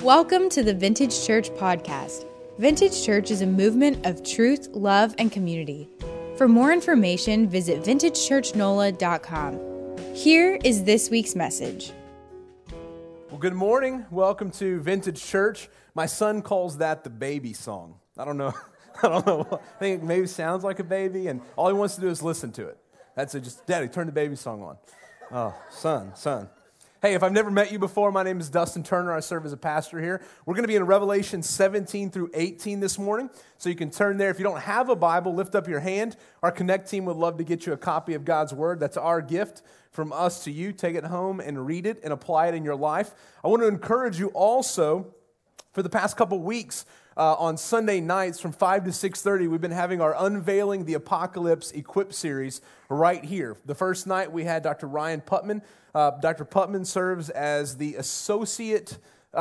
Welcome to the Vintage Church podcast. Vintage Church is a movement of truth, love, and community. For more information, visit vintagechurchnola.com. Here is this week's message. Well, good morning. Welcome to Vintage Church. My son calls that the baby song. I don't know. I think it maybe sounds like a baby, and all he wants to do is listen to it. That's it. Just, Daddy, turn the baby song on. Oh, son. Hey, if I've never met you before, my name is Dustin Turner. I serve as a pastor here. We're going to be in Revelation 17 through 18 this morning, so you can turn there. If you don't have a Bible, lift up your hand. Our Connect team would love to get you a copy of God's Word. That's our gift from us to you. Take it home and read it and apply it in your life. I want to encourage you also, for the past couple weeks, on Sunday nights from 5 to 6:30, we've been having our Unveiling the Apocalypse Equip series right here. The first night we had Dr. Ryan Putman. Dr. Putman serves as the Associate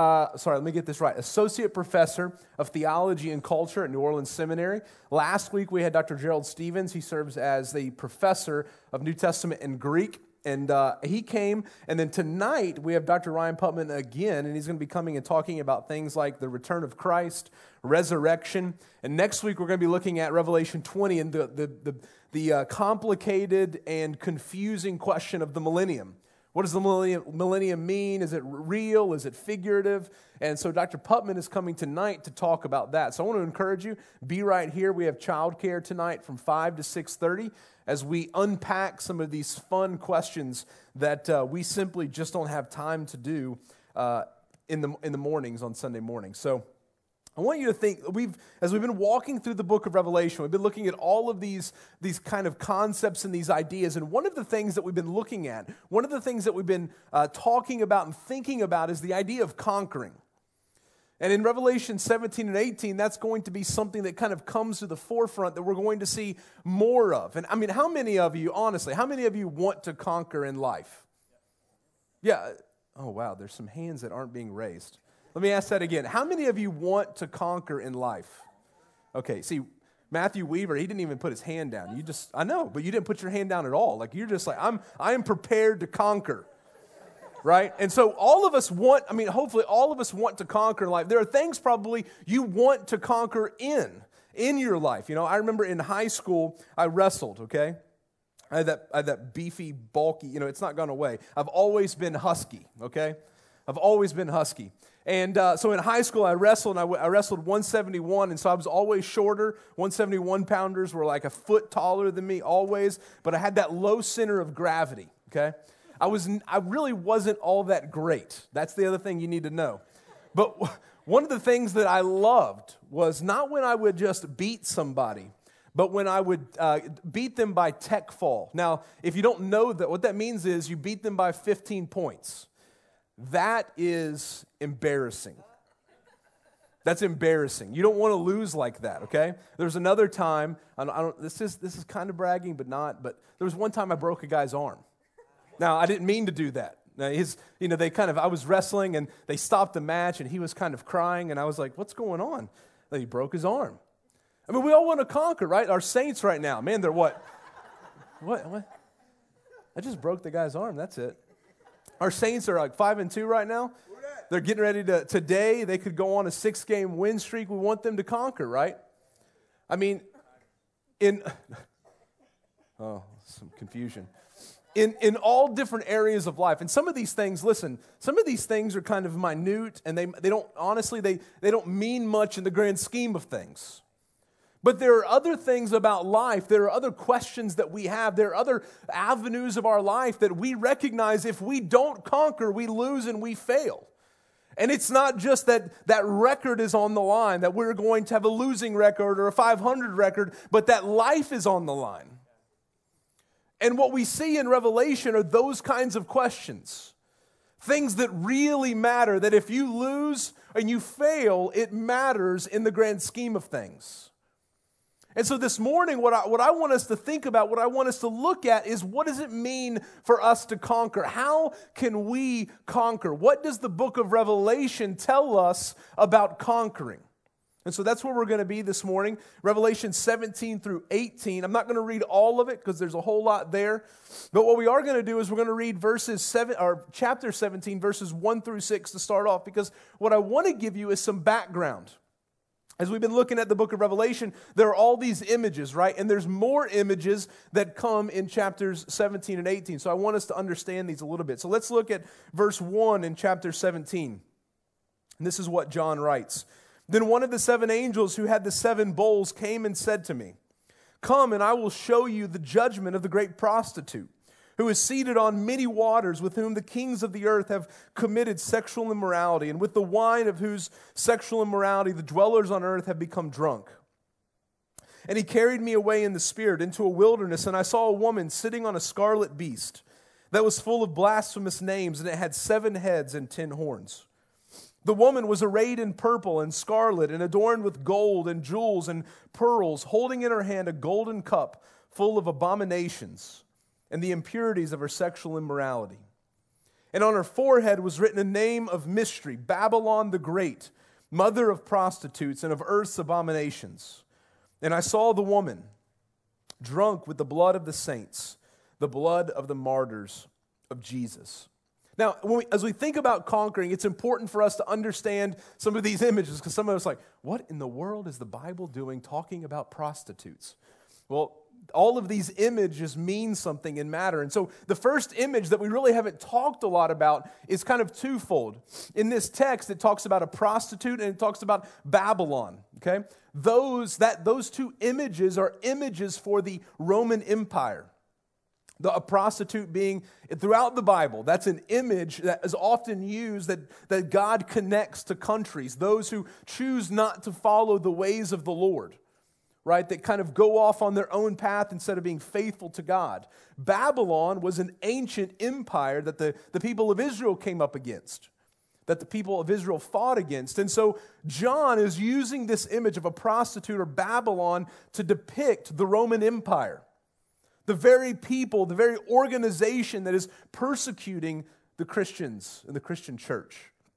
Professor of Theology and Culture at New Orleans Seminary. Last week we had Dr. Gerald Stevens. He serves as the Professor of New Testament and Greek. And he came, and then tonight we have Dr. Ryan Putman again, and he's going to be coming and talking about things like the return of Christ, resurrection, and next week we're going to be looking at Revelation 20 and the complicated and confusing question of the millennium. What does the millennium mean? Is it real? Is it figurative? And so Dr. Putman is coming tonight to talk about that. So I want to encourage you, be right here. We have childcare tonight from 5 to 6:30 as we unpack some of these fun questions that we simply just don't have time to do in the mornings on Sunday mornings. So I want you to think, as we've been walking through the book of Revelation, we've been looking at all of these kind of concepts and these ideas, and one of the things that we've been looking at, one of the things that we've been talking about and thinking about is the idea of conquering. And in Revelation 17 and 18, that's going to be something that kind of comes to the forefront that we're going to see more of. And I mean, how many of you want to conquer in life? Yeah. Oh, wow, there's some hands that aren't being raised. Let me ask that again. How many of you want to conquer in life? Okay, see, Matthew Weaver, he didn't even put his hand down. I know, but you didn't put your hand down at all. Like, you're just like, I am prepared to conquer, right? And so hopefully all of us want to conquer in life. There are things probably you want to conquer in your life. You know, I remember in high school, I wrestled, okay? I had that beefy, bulky, it's not gone away. I've always been husky, okay? I've always been husky. And so in high school, I wrestled, and I wrestled 171, and so I was always shorter. 171-pounders were like a foot taller than me always, but I had that low center of gravity, okay? I really wasn't all that great. That's the other thing you need to know. But one of the things that I loved was not when I would just beat somebody, but when I would beat them by tech fall. Now, if you don't know that, what that means is you beat them by 15 points. That is embarrassing. That's embarrassing. You don't want to lose like that, okay? There's another time, this is kind of bragging, but not, but there was one time I broke a guy's arm. Now, I didn't mean to do that. Now, I was wrestling, and they stopped the match, and he was kind of crying, and I was like, what's going on? And he broke his arm. I mean, we all want to conquer, right? Our saints right now, man, they're what? What? I just broke the guy's arm, that's it. Our Saints are like 5-2 right now. They're getting ready to, today, they could go on a 6-game win streak. We want them to conquer, right? I mean, some confusion. In all different areas of life. And some of these things, listen, some of these things are kind of minute, and they don't, honestly, they don't mean much in the grand scheme of things. But there are other things about life, there are other questions that we have, there are other avenues of our life that we recognize if we don't conquer, we lose and we fail. And it's not just that record is on the line, that we're going to have a losing record or a 500 record, but that life is on the line. And what we see in Revelation are those kinds of questions. Things that really matter, that if you lose and you fail, it matters in the grand scheme of things. And so this morning, what I want us to think about, what I want us to look at is, what does it mean for us to conquer? How can we conquer? What does the book of Revelation tell us about conquering? And so that's where we're going to be this morning, Revelation 17 through 18. I'm not going to read all of it because there's a whole lot there. But what we are going to do is we're going to read chapter 17, verses 1 through 6 to start off, because what I want to give you is some background. As we've been looking at the book of Revelation, there are all these images, right? And there's more images that come in chapters 17 and 18. So I want us to understand these a little bit. So let's look at verse 1 in chapter 17. And this is what John writes. Then one of the seven angels who had the seven bowls came and said to me, "Come, and I will show you the judgment of the great prostitute, who is seated on many waters, with whom the kings of the earth have committed sexual immorality, and with the wine of whose sexual immorality the dwellers on earth have become drunk." And he carried me away in the spirit into a wilderness, and I saw a woman sitting on a scarlet beast that was full of blasphemous names, and it had 7 heads and 10 horns. The woman was arrayed in purple and scarlet and adorned with gold and jewels and pearls, holding in her hand a golden cup full of abominations and the impurities of her sexual immorality. And on her forehead was written a name of mystery, Babylon the Great, mother of prostitutes and of earth's abominations. And I saw the woman drunk with the blood of the saints, the blood of the martyrs of Jesus. Now, as we think about conquering, it's important for us to understand some of these images, because some of us are like, what in the world is the Bible doing talking about prostitutes? Well, all of these images mean something and matter. And so the first image that we really haven't talked a lot about is kind of twofold. In this text, it talks about a prostitute and it talks about Babylon. Okay? Those two images are images for the Roman Empire. A prostitute being, throughout the Bible, that's an image that is often used that God connects to countries, those who choose not to follow the ways of the Lord, right? That kind of go off on their own path instead of being faithful to God. Babylon was an ancient empire that the people of Israel came up against, that the people of Israel fought against. And so John is using this image of a prostitute or Babylon to depict the Roman Empire. The very people, the very organization that is persecuting the Christians and the Christian church.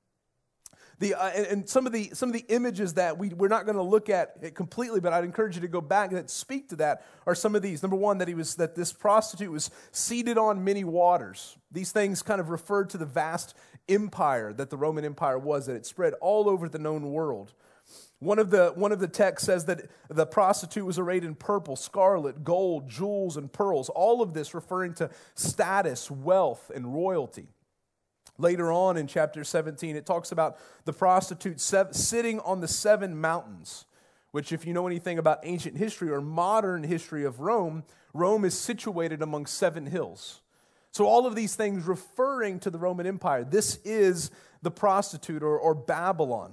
And some of the images that we're not going to look at it completely, but I'd encourage you to go back that speak to that are some of these. Number one, that this prostitute was seated on many waters. These things kind of referred to the vast empire that the Roman Empire was, that it spread all over the known world. One of the texts says that the prostitute was arrayed in purple, scarlet, gold, jewels, and pearls. All of this referring to status, wealth, and royalty. Later on in chapter 17, it talks about the prostitute sitting on the 7 mountains, which, if you know anything about ancient history or modern history of Rome, Rome is situated among 7 hills. So all of these things referring to the Roman Empire. This is the prostitute or Babylon.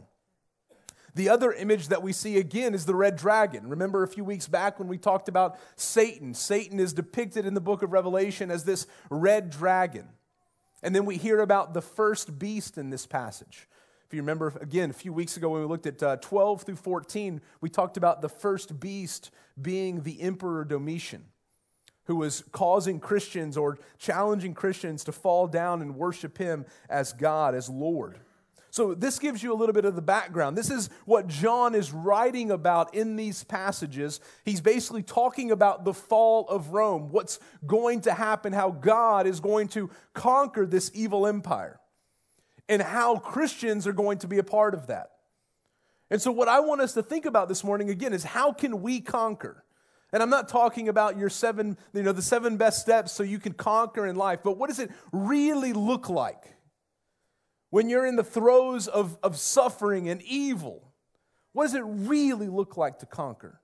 The other image that we see again is the red dragon. Remember a few weeks back when we talked about Satan. Satan is depicted in the book of Revelation as this red dragon. And then we hear about the first beast in this passage. If you remember, again, a few weeks ago when we looked at 12 through 14, we talked about the first beast being the Emperor Domitian, who was causing Christians or challenging Christians to fall down and worship him as God, as Lord. So this gives you a little bit of the background. This is what John is writing about in these passages. He's basically talking about the fall of Rome, what's going to happen, how God is going to conquer this evil empire, and how Christians are going to be a part of that. And so what I want us to think about this morning, again, is how can we conquer? And I'm not talking about the 7 best steps so you can conquer in life, but what does it really look like? When you're in the throes of suffering and evil, what does it really look like to conquer?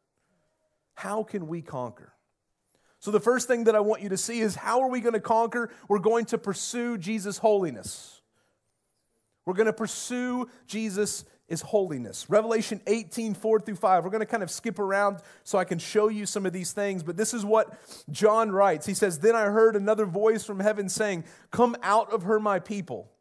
How can we conquer? So the first thing that I want you to see is, how are we going to conquer? We're going to pursue Jesus' holiness. We're going to pursue Jesus' holiness. Revelation 18, 4 through 5. We're going to kind of skip around so I can show you some of these things, but this is what John writes. He says, "Then I heard another voice from heaven saying, 'Come out of her, my people,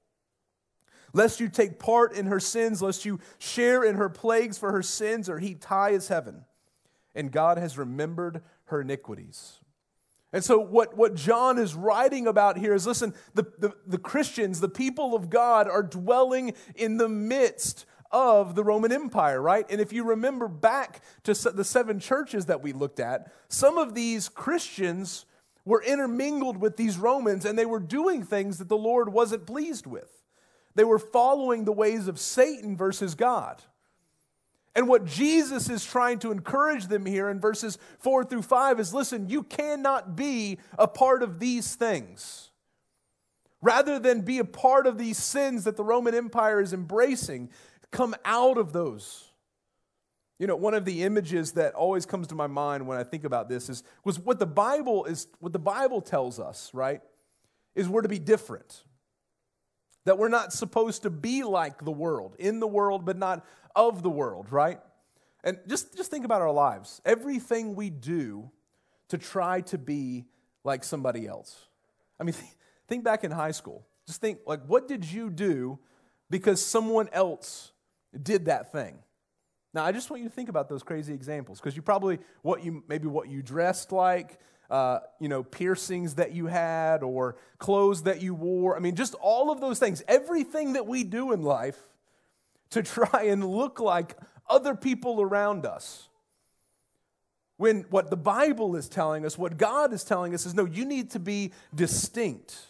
lest you take part in her sins, lest you share in her plagues, for her sins are heaped high as heaven, and God has remembered her iniquities.'" And so what John is writing about here is, listen, the Christians, the people of God, are dwelling in the midst of the Roman Empire, right? And if you remember back to the 7 churches that we looked at, some of these Christians were intermingled with these Romans, and they were doing things that the Lord wasn't pleased with. They were following the ways of Satan versus God. And what Jesus is trying to encourage them here in verses 4 through 5 is, listen, you cannot be a part of these things. Rather than be a part of these sins that the Roman Empire is embracing, come out of those. You know, one of the images that always comes to my mind when I think about this was what the Bible tells us, right? Is we're to be different. That we're not supposed to be like the world, in the world, but not of the world, right? And just think about our lives. Everything we do to try to be like somebody else. I mean, think back in high school. Just think, like, what did you do because someone else did that thing? Now, I just want you to think about those crazy examples, because you probably, what you dressed like, piercings that you had, or clothes that you wore. I mean, just all of those things. Everything that we do in life to try and look like other people around us. When what the Bible is telling us, what God is telling us is, no, you need to be distinct,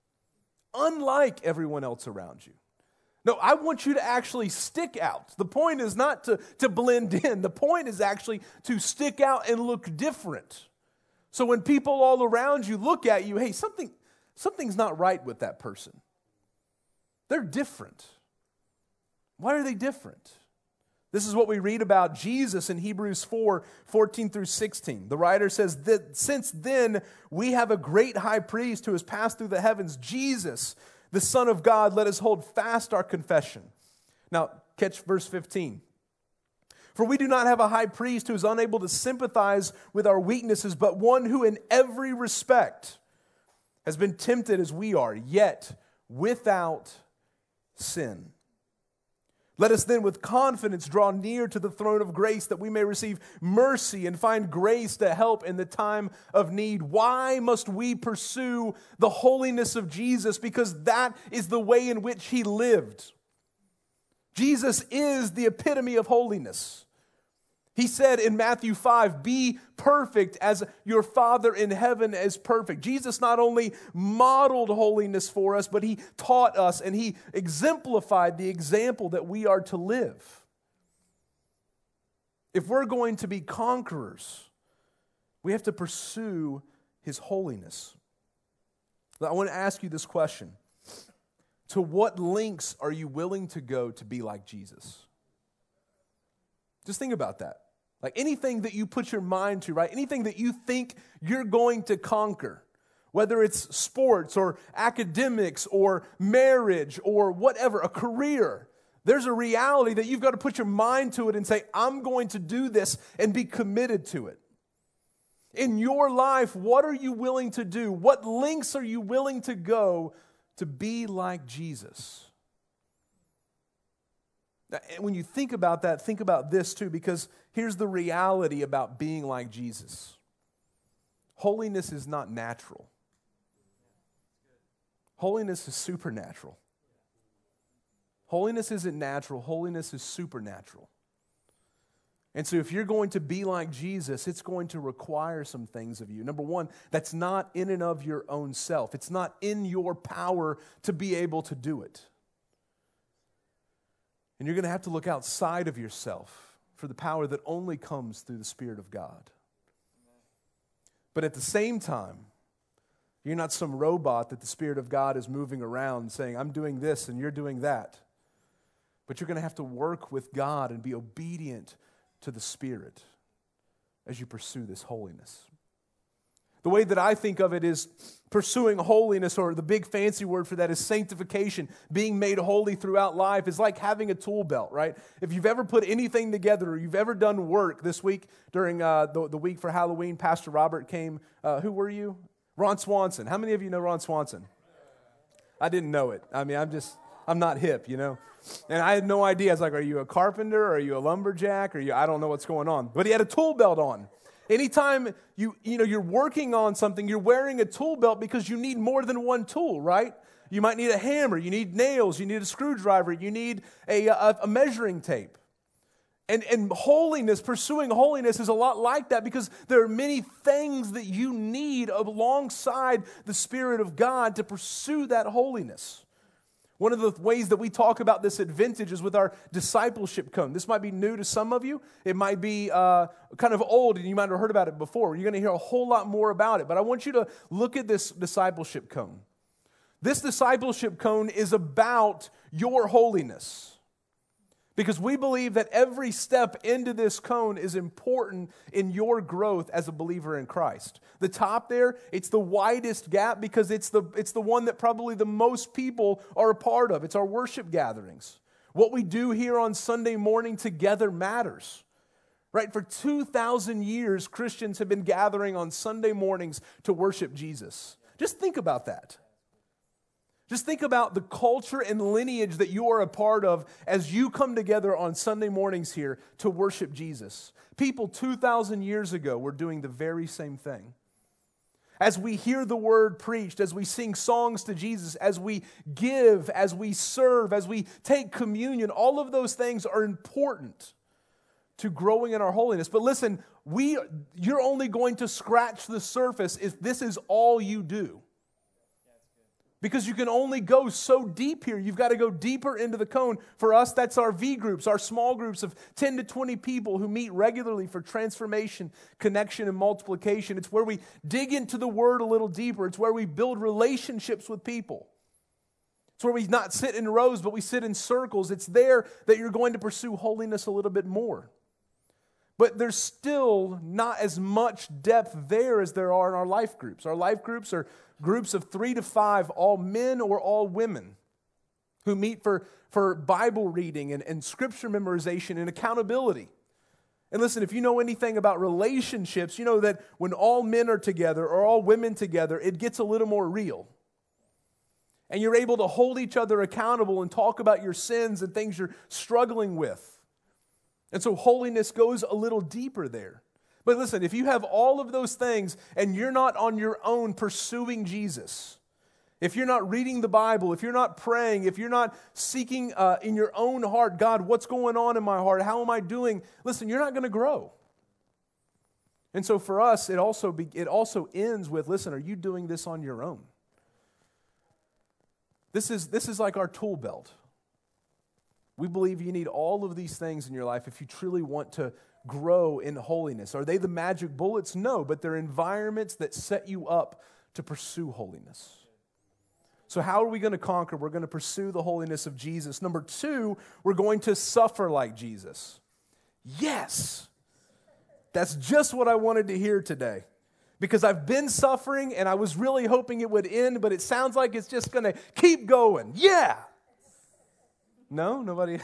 unlike everyone else around you. No, I want you to actually stick out. The point is not to blend in. The point is actually to stick out and look different. So when people all around you look at you, hey, something's not right with that person. They're different. Why are they different? This is what we read about Jesus in Hebrews 4:14 through 16. The writer says that since then we have a great high priest who has passed through the heavens, Jesus, the Son of God. Let us hold fast our confession. Now, catch verse 15. For we do not have a high priest who is unable to sympathize with our weaknesses, but one who in every respect has been tempted as we are, yet without sin. Let us then with confidence draw near to the throne of grace that we may receive mercy and find grace to help in the time of need. Why must we pursue the holiness of Jesus? Because that is the way in which he lived. Jesus is the epitome of holiness. He said in Matthew 5, be perfect as your Father in heaven is perfect. Jesus not only modeled holiness for us, but he taught us and he exemplified the example that we are to live. If we're going to be conquerors, we have to pursue his holiness. I want to ask you this question. To what lengths are you willing to go to be like Jesus? Just think about that. Like anything that you put your mind to, right? Anything that you think you're going to conquer, whether it's sports or academics or marriage or whatever, a career, there's a reality that you've got to put your mind to it and say, I'm going to do this and be committed to it. In your life, what are you willing to do? What lengths are you willing to go to be like Jesus? When you think about that, think about this too, because here's the reality about being like Jesus. Holiness is not natural. Holiness is supernatural. Holiness isn't natural. Holiness is supernatural. And so if you're going to be like Jesus, it's going to require some things of you. Number one, that's not in and of your own self. It's not in your power to be able to do it. And you're going to have to look outside of yourself for the power that only comes through the Spirit of God. But at the same time, you're not some robot that the Spirit of God is moving around saying, I'm doing this and you're doing that. But you're going to have to work with God and be obedient to the Spirit as you pursue this holiness. The way that I think of it is pursuing holiness, or the big fancy word for that is sanctification, being made holy throughout life, is like having a tool belt, right? If you've ever put anything together or you've ever done work this week during the week for Halloween, Pastor Robert came. Who were you? Ron Swanson. How many of you know Ron Swanson? I didn't know it. I mean, I'm not hip, you know. And I had no idea. I was like, are you a carpenter? Are you a lumberjack? I don't know what's going on. But he had a tool belt on. Anytime you're working on something, you're wearing a tool belt because you need more than one tool, right? You might need a hammer. You need nails. You need a screwdriver. You need a measuring tape. And holiness, pursuing holiness is a lot like that because there are many things that you need alongside the Spirit of God to pursue that holiness. One of the ways that we talk about this at Vintage is with our discipleship cone. This might be new to some of you. It might be kind of old and you might have heard about it before. You're going to hear a whole lot more about it. But I want you to look at this discipleship cone. This discipleship cone is about your holiness. Because we believe that every step into this cone is important in your growth as a believer in Christ. The top there, it's the widest gap because it's the one that probably the most people are a part of. It's our worship gatherings. What we do here on Sunday morning together matters. Right? For 2,000 years, Christians have been gathering on Sunday mornings to worship Jesus. Just think about that. Just think about the culture and lineage that you are a part of as you come together on Sunday mornings here to worship Jesus. People 2,000 years ago were doing the very same thing. As we hear the word preached, as we sing songs to Jesus, as we give, as we serve, as we take communion, all of those things are important to growing in our holiness. But listen, you're only going to scratch the surface if this is all you do. Because you can only go so deep here. You've got to go deeper into the cone. For us, that's our V groups, our small groups of 10 to 20 people who meet regularly for transformation, connection, and multiplication. It's where we dig into the Word a little deeper. It's where we build relationships with people. It's where we not sit in rows, but we sit in circles. It's there that you're going to pursue holiness a little bit more. But there's still not as much depth there as there are in our life groups. Our life groups are groups of 3 to 5, all men or all women, who meet for Bible reading and scripture memorization and accountability. And listen, if you know anything about relationships, you know that when all men are together or all women together, it gets a little more real. And you're able to hold each other accountable and talk about your sins and things you're struggling with. And so holiness goes a little deeper there. But listen, if you have all of those things and you're not on your own pursuing Jesus, if you're not reading the Bible, if you're not praying, if you're not seeking in your own heart, God, what's going on in my heart? How am I doing? Listen, you're not going to grow. And so for us, it also ends with, listen, are you doing this on your own? This is like our tool belt. We believe you need all of these things in your life if you truly want to grow in holiness. Are they the magic bullets? No, but they're environments that set you up to pursue holiness. So how are we going to conquer? We're going to pursue the holiness of Jesus. Number 2, we're going to suffer like Jesus. Yes! That's just what I wanted to hear today. Because I've been suffering and I was really hoping it would end, but it sounds like it's just going to keep going. Yeah! No? Nobody?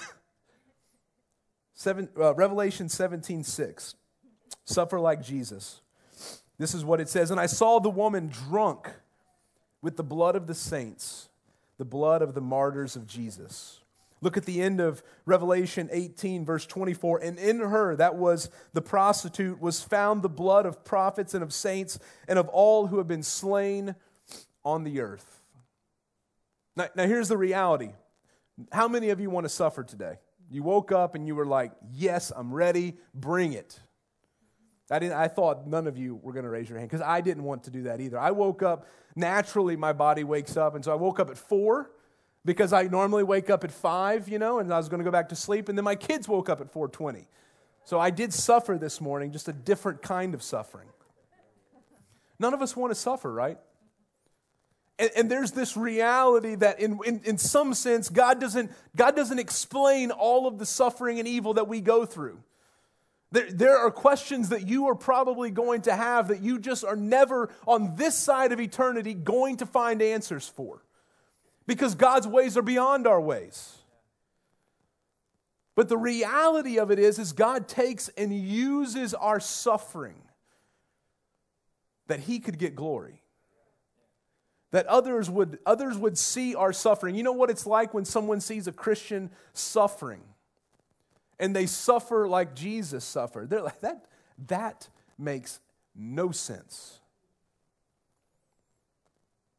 Revelation 17:6. Suffer like Jesus. This is what it says. And I saw the woman drunk with the blood of the saints, the blood of the martyrs of Jesus. Look at the end of Revelation 18, verse 24. And in her, that was the prostitute, was found the blood of prophets and of saints and of all who have been slain on the earth. Now here's the reality. How many of you want to suffer today? You woke up and you were like, yes, I'm ready, bring it. I thought none of you were going to raise your hand because I didn't want to do that either. I woke up, naturally my body wakes up, and so I woke up at 4 because I normally wake up at 5, and I was going to go back to sleep, and then my kids woke up at 4:20. So I did suffer this morning, just a different kind of suffering. None of us want to suffer, right? And there's this reality that in some sense, God doesn't explain all of the suffering and evil that we go through. There are questions that you are probably going to have that you just are never on this side of eternity going to find answers for. Because God's ways are beyond our ways. But the reality of it is God takes and uses our suffering that He could get glory. That others would see our suffering. You know what it's like when someone sees a Christian suffering and they suffer like Jesus suffered. They're like, that makes no sense.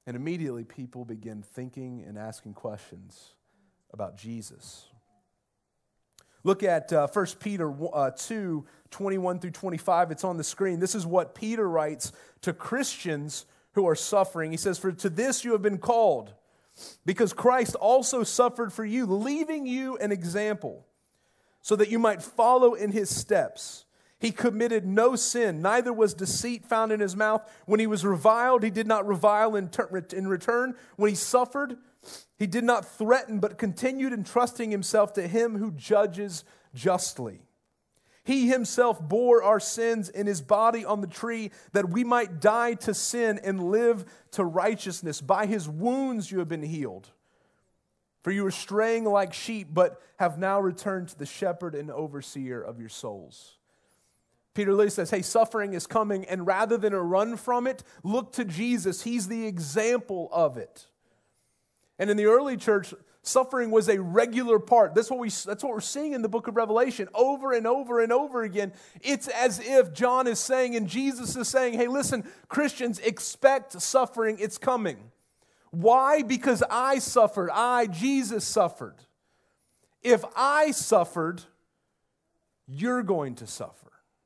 And immediately people begin thinking and asking questions about Jesus. Look at 1 Peter 2, 21 through 25. It's on the screen. This is what Peter writes to Christians who are suffering. He says, "For to this you have been called, because Christ also suffered for you, leaving you an example, so that you might follow in his steps. He committed no sin, neither was deceit found in his mouth. When he was reviled, he did not revile in return. When he suffered, he did not threaten, but continued entrusting himself to him who judges justly. He himself bore our sins in his body on the tree, that we might die to sin and live to righteousness. By his wounds you have been healed. For you were straying like sheep, but have now returned to the shepherd and overseer of your souls." Peter literally says, hey, suffering is coming, and rather than run from it, look to Jesus. He's the example of it. And in the early church, suffering was a regular part. That's what we're seeing in the book of Revelation over and over and over again. It's as if John is saying and Jesus is saying, hey, listen, Christians, expect suffering. It's coming. Why? Because I suffered. Jesus, suffered. If I suffered, you're going to suffer.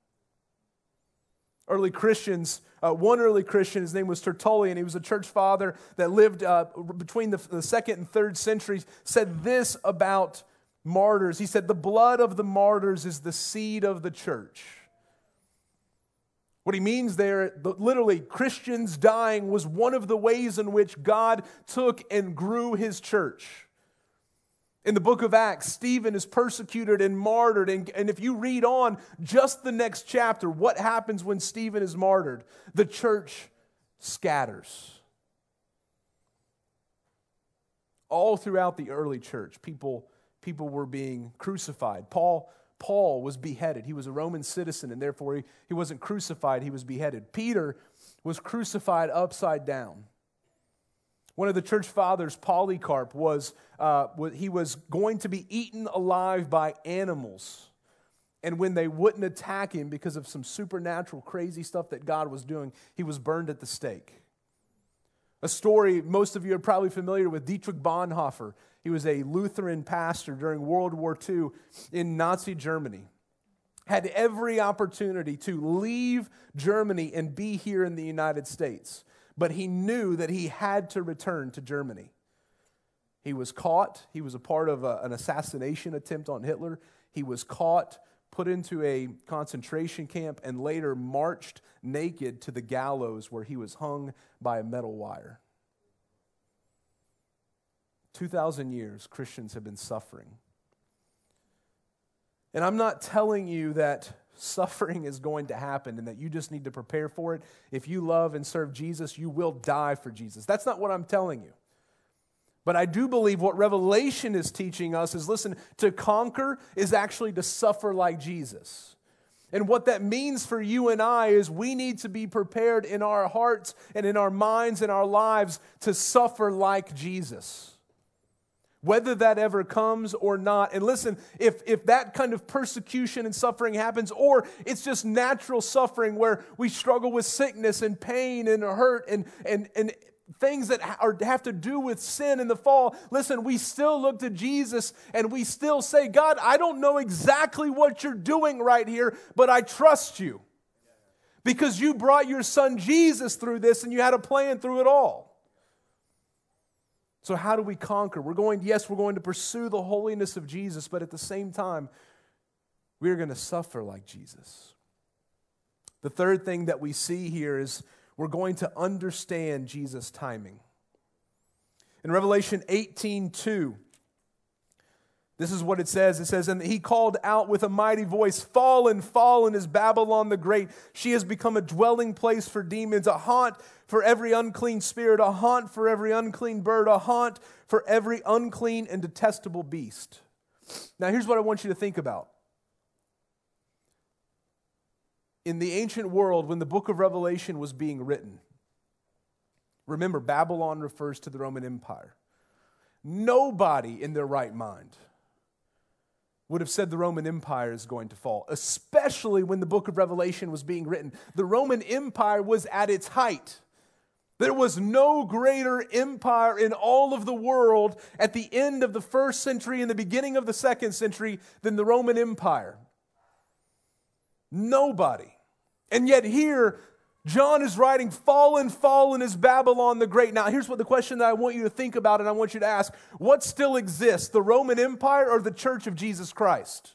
Early Christians, one early Christian, his name was Tertullian, he was a church father that lived between the second and third centuries, said this about martyrs. He said, the blood of the martyrs is the seed of the church. What he means there, literally, Christians dying was one of the ways in which God took and grew his church. In the book of Acts, Stephen is persecuted and martyred. And if you read on just the next chapter, what happens when Stephen is martyred? The church scatters. All throughout the early church, people were being crucified. Paul was beheaded. He was a Roman citizen, and therefore he wasn't crucified, he was beheaded. Peter was crucified upside down. One of the church fathers, Polycarp, was going to be eaten alive by animals. And when they wouldn't attack him because of some supernatural crazy stuff that God was doing, he was burned at the stake. A story most of you are probably familiar with, Dietrich Bonhoeffer. He was a Lutheran pastor during World War II in Nazi Germany. Had every opportunity to leave Germany and be here in the United States. But he knew that he had to return to Germany. He was caught. He was a part of an assassination attempt on Hitler. He was caught, put into a concentration camp, and later marched naked to the gallows where he was hung by a metal wire. 2,000 years, Christians have been suffering. And I'm not telling you that suffering is going to happen and that you just need to prepare for it. If you love and serve Jesus, you will die for Jesus. That's not what I'm telling you. But I do believe what Revelation is teaching us is, listen, to conquer is actually to suffer like Jesus. And what that means for you and I is we need to be prepared in our hearts and in our minds and our lives to suffer like Jesus. Whether that ever comes or not. And listen, if that kind of persecution and suffering happens, or it's just natural suffering where we struggle with sickness and pain and hurt and things that have to do with sin and the fall, listen, we still look to Jesus and we still say, God, I don't know exactly what you're doing right here, but I trust you. Because you brought your son Jesus through this and you had a plan through it all. So how do we conquer? We're going to pursue the holiness of Jesus, but at the same time, we're going to suffer like Jesus. The third thing that we see here is we're going to understand Jesus' timing. In Revelation 18:2, this is what it says. It says, and he called out with a mighty voice, fallen, fallen is Babylon the Great. She has become a dwelling place for demons, a haunt for every unclean spirit, a haunt for every unclean bird, a haunt for every unclean and detestable beast. Now here's what I want you to think about. In the ancient world, when the book of Revelation was being written, remember, Babylon refers to the Roman Empire. Nobody in their right mind would have said the Roman Empire is going to fall, especially when the book of Revelation was being written. The Roman Empire was at its height. There was no greater empire in all of the world at the end of the first century and the beginning of the second century than the Roman Empire. Nobody. And yet here, John is writing, fallen, fallen is Babylon the Great. Now, here's what the question that I want you to think about and I want you to ask. What still exists, the Roman Empire or the Church of Jesus Christ?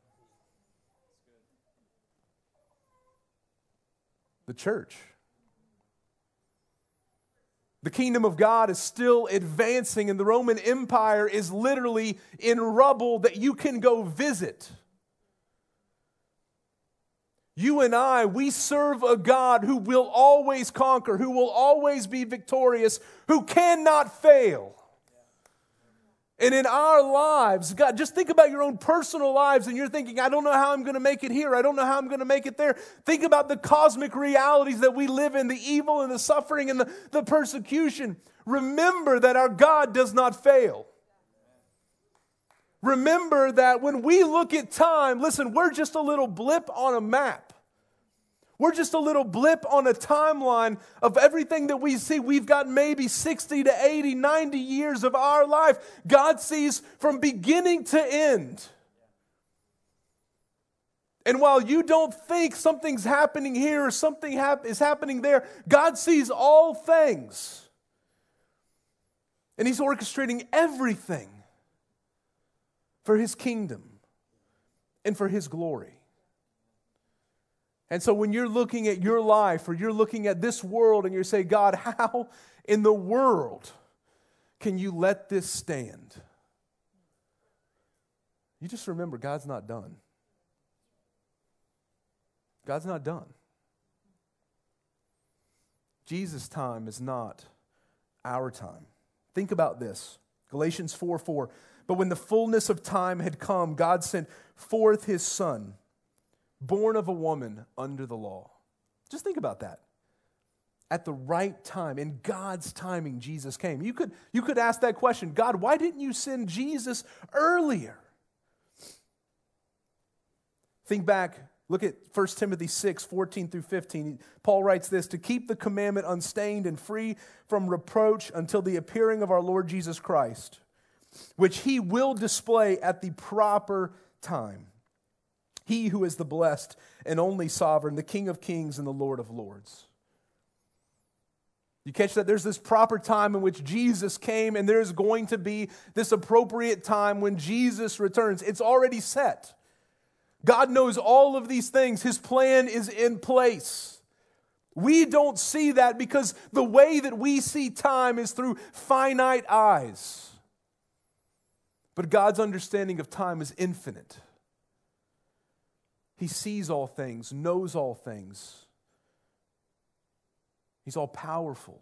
The church. The kingdom of God is still advancing, and the Roman Empire is literally in rubble that you can go visit. You and I, we serve a God who will always conquer, who will always be victorious, who cannot fail. And in our lives, God, just think about your own personal lives and you're thinking, I don't know how I'm going to make it here. I don't know how I'm going to make it there. Think about the cosmic realities that we live in, the evil and the suffering and the persecution. Remember that our God does not fail. Remember that when we look at time, listen, we're just a little blip on a map. We're just a little blip on a timeline of everything that we see. We've got maybe 60 to 80, 90 years of our life. God sees from beginning to end. And while you don't think something's happening here or something is happening there, God sees all things. And He's orchestrating everything for His kingdom and for His glory. And so when you're looking at your life or you're looking at this world and you say, God, how in the world can you let this stand? You just remember God's not done. God's not done. Jesus' time is not our time. Think about this. Galatians 4:4. But when the fullness of time had come, God sent forth His Son, born of a woman under the law. Just think about that. At the right time, in God's timing, Jesus came. You could ask that question, God, why didn't you send Jesus earlier? Think back, look at 1 Timothy 6:14 through 15. Paul writes this, to keep the commandment unstained and free from reproach until the appearing of our Lord Jesus Christ, which He will display at the proper time. He who is the blessed and only sovereign, the King of kings and the Lord of lords. You catch that? There's this proper time in which Jesus came, and there's going to be this appropriate time when Jesus returns. It's already set. God knows all of these things. His plan is in place. We don't see that because the way that we see time is through finite eyes. But God's understanding of time is infinite. He sees all things, knows all things. He's all powerful.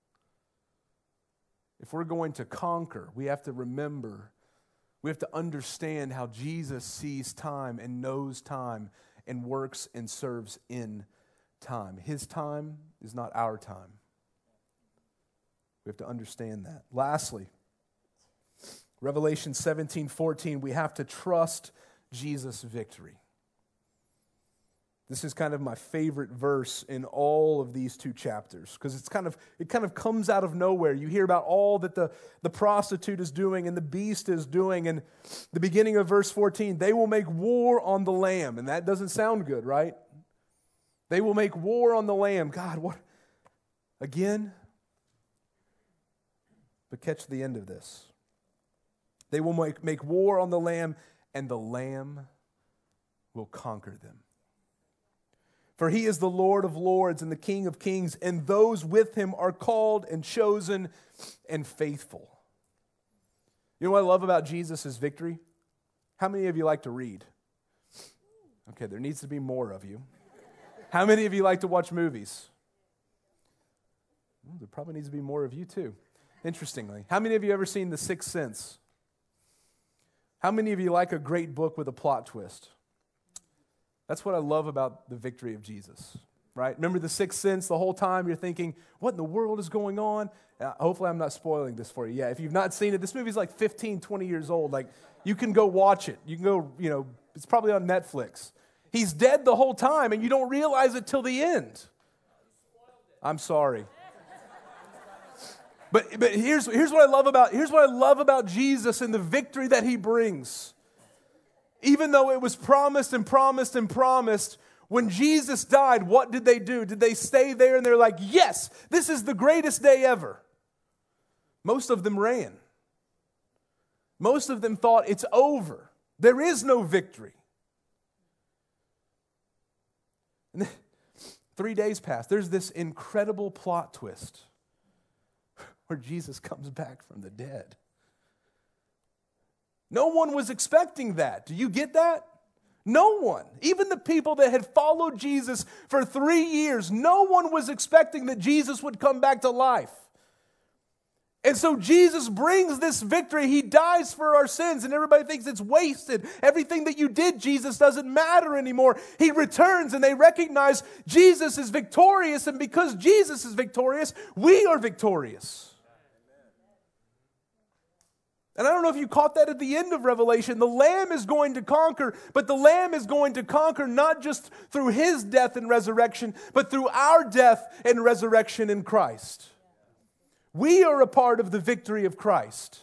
If we're going to conquer, we have to remember, we have to understand how Jesus sees time and knows time and works and serves in time. His time is not our time. We have to understand that. Lastly, Revelation 17:14, we have to trust Jesus' victory. This is kind of my favorite verse in all of these two chapters because it kind of comes out of nowhere. You hear about all that the prostitute is doing and the beast is doing. And the beginning of verse 14, they will make war on the Lamb. And that doesn't sound good, right? They will make war on the Lamb. God, what? Again? But catch the end of this. They will make war on the Lamb, and the Lamb will conquer them. For He is the Lord of lords and the King of kings, and those with Him are called and chosen and faithful. You know what I love about Jesus' victory? How many of you like to read? Okay, there needs to be more of you. How many of you like to watch movies? Well, there probably needs to be more of you too. Interestingly, how many of you ever seen The Sixth Sense? How many of you like a great book with a plot twist? That's what I love about the victory of Jesus, right? Remember The Sixth Sense? The whole time you're thinking, what in the world is going on? Hopefully I'm not spoiling this for you. Yeah, if you've not seen it, this movie's like 15, 20 years old. Like, you can go watch it. You can go, it's probably on Netflix. He's dead the whole time, and you don't realize it till the end. I'm sorry. But here's what I love about Jesus and the victory that he brings. Even though it was promised and promised and promised, when Jesus died, what did they do? Did they stay there and they're like, yes, this is the greatest day ever? Most of them ran. Most of them thought it's over. There is no victory. And 3 days passed. There's this incredible plot twist where Jesus comes back from the dead. No one was expecting that. Do you get that? No one. Even the people that had followed Jesus for 3 years, no one was expecting that Jesus would come back to life. And so Jesus brings this victory. He dies for our sins, and everybody thinks it's wasted. Everything that you did, Jesus, doesn't matter anymore. He returns, and they recognize Jesus is victorious, and because Jesus is victorious, we are victorious. And I don't know if you caught that at the end of Revelation. The Lamb is going to conquer, but the Lamb is going to conquer not just through his death and resurrection, but through our death and resurrection in Christ. We are a part of the victory of Christ.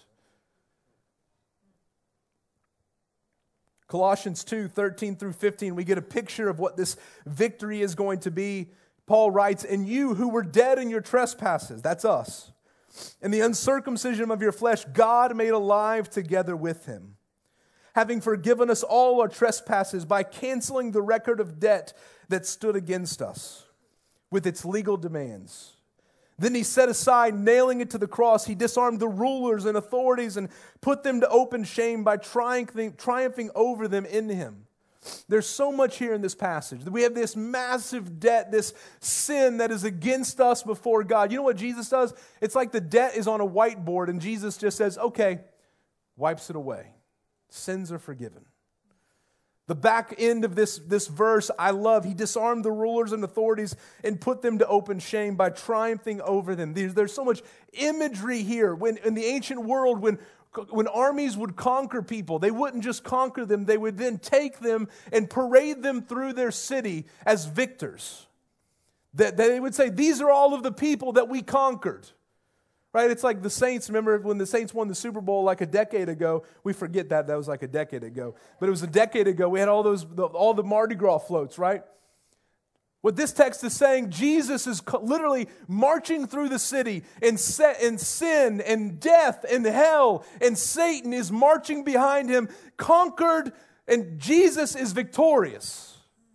Colossians 2:13-15, we get a picture of what this victory is going to be. Paul writes, "And you who were dead in your trespasses," that's us, "in the uncircumcision of your flesh, God made alive together with him, having forgiven us all our trespasses by canceling the record of debt that stood against us with its legal demands. Then he set aside, nailing it to the cross. He disarmed the rulers and authorities and put them to open shame by triumphing over them in him." There's so much here in this passage. We have this massive debt, this sin that is against us before God. You know what Jesus does? It's like the debt is on a whiteboard and Jesus just says, okay, wipes it away. Sins are forgiven. The back end of this verse, I love. He disarmed the rulers and authorities and put them to open shame by triumphing over them. There's so much imagery here. When in the ancient world, when armies would conquer people, they wouldn't just conquer them. They would then take them and parade them through their city as victors. That they would say, these are all of the people that we conquered. Right? It's like the Saints. Remember when the Saints won the Super Bowl like a decade ago? We forget that was like a decade ago. But it was a decade ago. We had all the Mardi Gras floats, right? What this text is saying, Jesus is literally marching through the city, and sin and death and hell and Satan is marching behind him, conquered, and Jesus is victorious.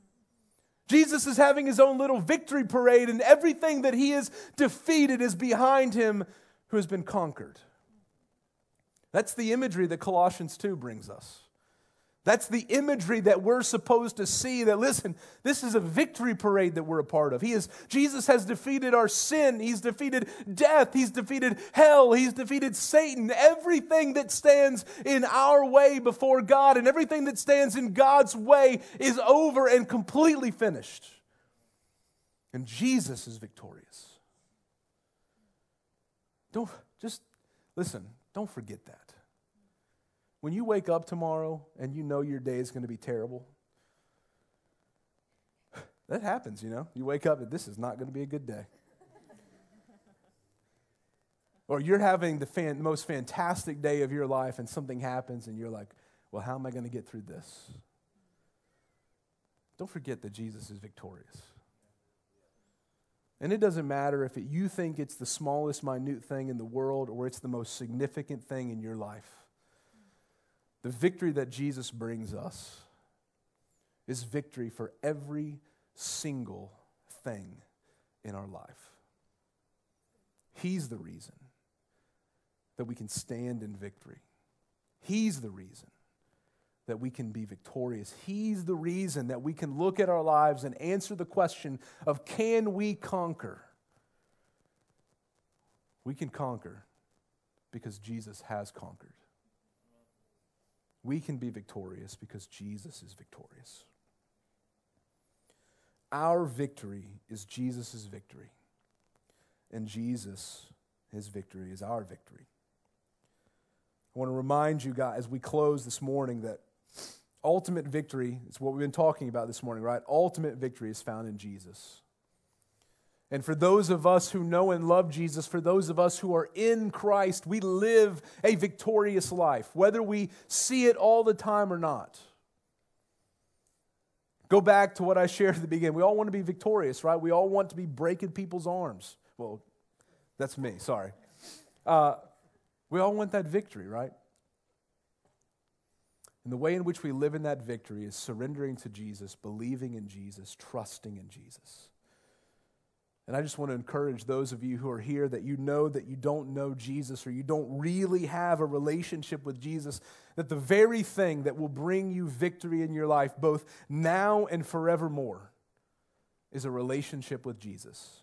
Jesus is having his own little victory parade, and everything that he has defeated is behind him who has been conquered. That's the imagery that Colossians 2 brings us. That's the imagery that we're supposed to see, that listen, this is a victory parade that we're a part of. Jesus has defeated our sin. He's defeated death. He's defeated hell. He's defeated Satan. Everything that stands in our way before God and everything that stands in God's way is over and completely finished. And Jesus is victorious. Don't forget that. When you wake up tomorrow and you know your day is going to be terrible, that happens, you know. You wake up and this is not going to be a good day. Or you're having the most fantastic day of your life and something happens and you're like, well, how am I going to get through this? Don't forget that Jesus is victorious. And it doesn't matter if you think it's the smallest, minute thing in the world or it's the most significant thing in your life. The victory that Jesus brings us is victory for every single thing in our life. He's the reason that we can stand in victory. He's the reason that we can be victorious. He's the reason that we can look at our lives and answer the question of, can we conquer? We can conquer because Jesus has conquered. We can be victorious because Jesus is victorious. Our victory is Jesus' victory. And Jesus, his victory, is our victory. I want to remind you guys as we close this morning that ultimate victory is what we've been talking about this morning, right? Ultimate victory is found in Jesus. And for those of us who know and love Jesus, for those of us who are in Christ, we live a victorious life, whether we see it all the time or not. Go back to what I shared at the beginning. We all want to be victorious, right? We all want to be breaking people's arms. Well, that's me, sorry. We all want that victory, right? And the way in which we live in that victory is surrendering to Jesus, believing in Jesus, trusting in Jesus. And I just want to encourage those of you who are here that you know that you don't know Jesus or you don't really have a relationship with Jesus, that the very thing that will bring you victory in your life, both now and forevermore, is a relationship with Jesus.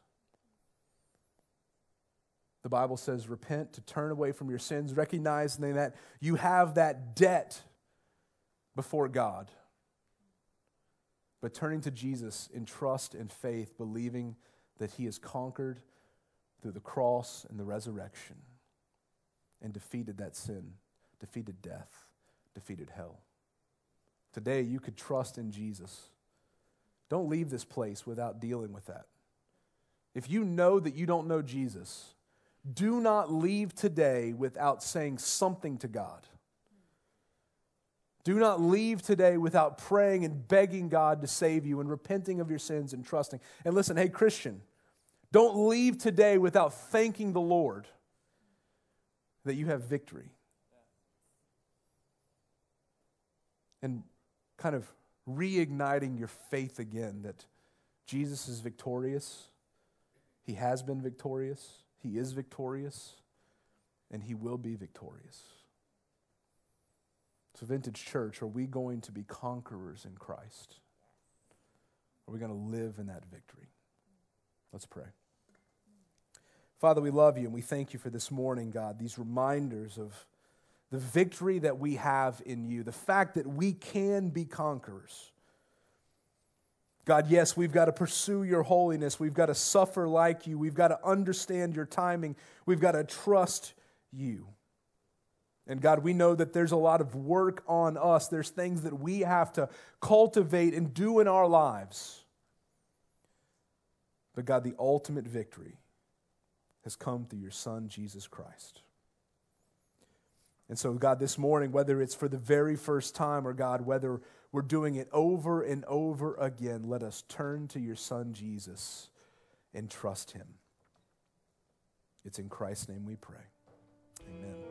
The Bible says, repent, to turn away from your sins, recognizing that you have that debt before God. But turning to Jesus in trust and faith, believing that He has conquered through the cross and the resurrection and defeated that sin, defeated death, defeated hell. Today, you could trust in Jesus. Don't leave this place without dealing with that. If you know that you don't know Jesus, do not leave today without saying something to God. Do not leave today without praying and begging God to save you and repenting of your sins and trusting. And listen, hey, Christian, don't leave today without thanking the Lord that you have victory. And kind of reigniting your faith again that Jesus is victorious. He has been victorious. He is victorious. And He will be victorious. So, Vintage Church, are we going to be conquerors in Christ? Are we going to live in that victory? Let's pray. Father, we love You and we thank You for this morning, God, these reminders of the victory that we have in You, the fact that we can be conquerors. God, yes, we've got to pursue Your holiness. We've got to suffer like You. We've got to understand Your timing. We've got to trust You. And God, we know that there's a lot of work on us. There's things that we have to cultivate and do in our lives. But God, the ultimate victory has come through Your Son, Jesus Christ. And so, God, this morning, whether it's for the very first time or, God, whether we're doing it over and over again, let us turn to Your Son, Jesus, and trust Him. It's in Christ's name we pray. Amen.